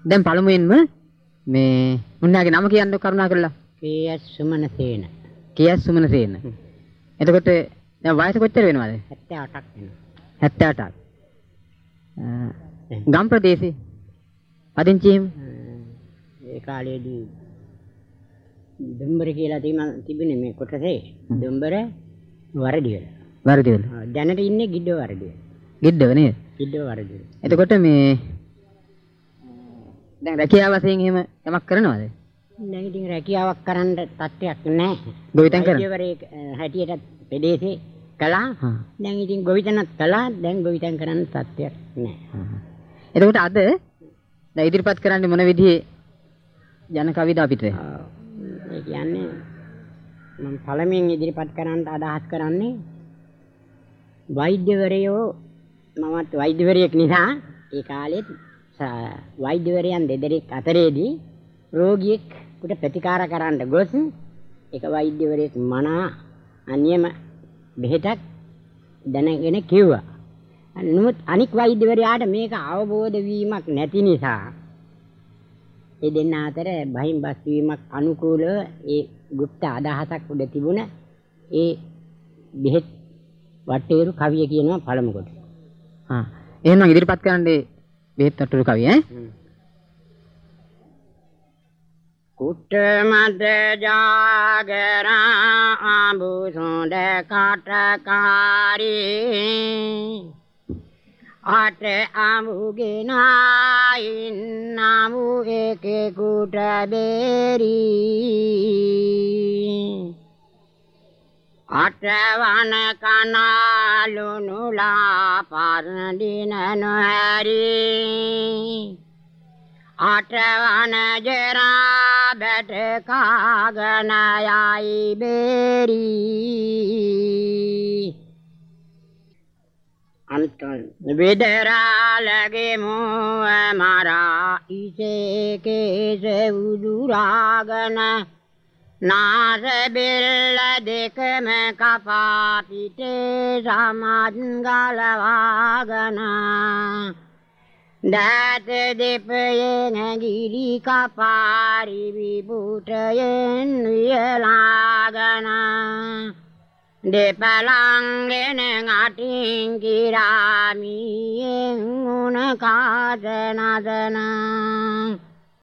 දැන් පළමුවෙන්ම මේ මුන්නාගේ නම කියන්න කරුණා කරලා. කේ.එස්. සුමනසේන. කේ.එස්. සුමනසේන. එතකොට දැන් වයස කොච්චර වෙනවද? 78ක් වෙනවා. 78ක්. ගම් ප්‍රදේශේ පදිංචිම ඒ කාලේදී දොම්බර කියලා තිබුණේ මේ කොටසේ. දොම්බර වරදිවල. වරදිවල. දැනට ඉන්නේ ගිඩ්ඩෝ වරදිවල. ගිඩ්ඩව නේද? ගිඩ්ඩෝ වරදිවල. එතකොට මේ දැන් රැකියාව වශයෙන් එහෙම යමක් කරනවද? දැන් ඉතින් රැකියාවක් කරන්න තත්ත්වයක් නැහැ. ගොවිතැන් කරන. වෛද්‍යවරයෙක් හැටියට ප්‍රදේශේ කළා. දැන් ඉතින් ගොවිතැනත් කළා. දැන් ගොවිතැන් කරන්න තත්ත්වයක් නැහැ. එතකොට අද දැන් ඉදිරිපත් කරන්නේ මොන විදිහේ ජන කවිද අපිට? ඒ කියන්නේ මම පළමුවෙන් ඉදිරිපත් කරන්න අදහස් කරන්නේ වෛද්‍යවරයෝ මමත් වෛද්‍යවරයෙක් නිසා ඒ කාලෙත් වෛද්‍යවරයන් දෙදෙනෙක් අතරේදී රෝගියෙකුට ප්‍රතිකාර කරන්න ගොස් එක වෛද්‍යවරයෙක් මනා අනියම බෙහෙතක් දැනගෙන කිව්වා. නමුත් අනික් වෛද්‍යවරයාට මේක අවබෝධ වීමක් නැති නිසා ඒ දෙන්න අතර බහින් බස් වීමක් අනුකූලව ඒ গুপ্ত අදහසක් උඩ තිබුණ ඒ බෙහෙත් වටේරු කවිය කියනවා පළමු කොට. එහෙනම් ඉදිරිපත් කරන්නේ බෙහෙත් වටේරු කවිය ඈ? කුට මද ජාගරා ආඹු සොඳ කටකාරී ආට අමුගෙනායින් නමු එකෙකුට බේරී අටවන කනාලුනුලා පරදින නොහැරී අටවන ජරා බැට කාගෙන යයි බේරී අන්තන් වෙදරාලගේ මුව මරා ඉසේ කේස උදුරාගෙන නාස බෙල්ල දෙකම කපා පිටේ සමත් ගලවාගෙන දත දෙපයෙන් ගිලි කපාරි විපුටයෙන් වියලාගෙන දෙපලංගෙන අටින් කිරාමියෙන් උණ කාස නදන